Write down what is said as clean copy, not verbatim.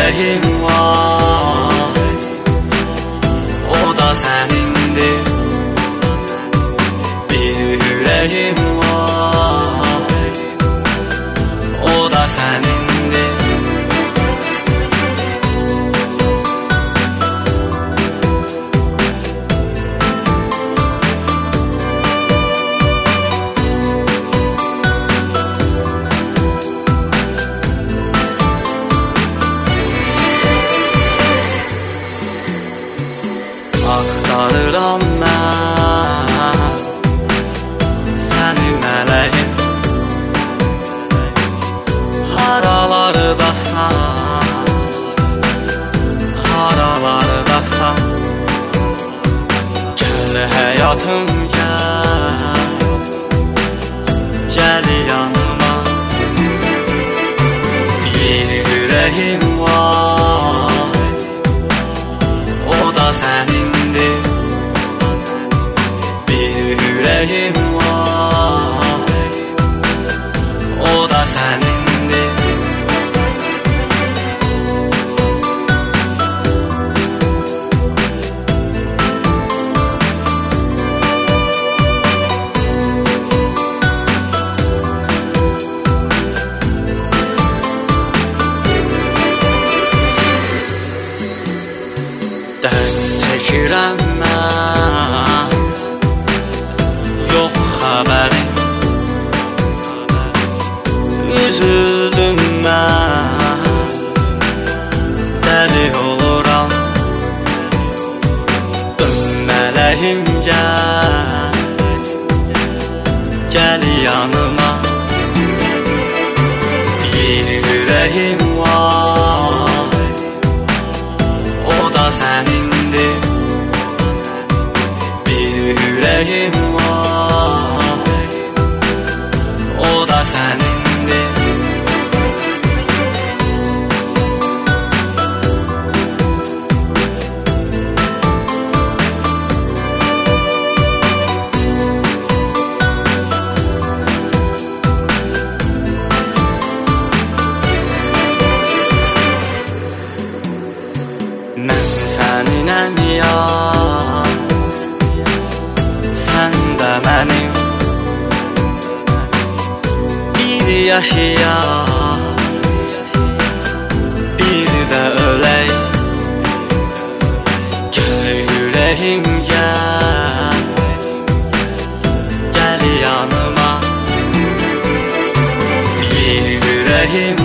ürəyim var, o da sənindir. Bir ürəyim var, o da sənindir. Axtarıram mən səni mələyim, haralardasan, haralardasan. Gəl həyatım gəl, gəl yanıma. Bir ürəyim var, o da sənindir. Bir ürəyim var, o da sənindir. Dərd çəkirəm mən, yox xəbərim. Üzüldüm mən, dəli oluram. Mələyim gəl, gəl yanıma. Bir ürəyim var, o da sənindir. Bir ürəyim var, o da sənindir. Mən səninəm yar, sən də mənim. Bir yaşayaq, bir də ölək. Gəl ürəyim gəl, gəl yanıma. Bir ürəyim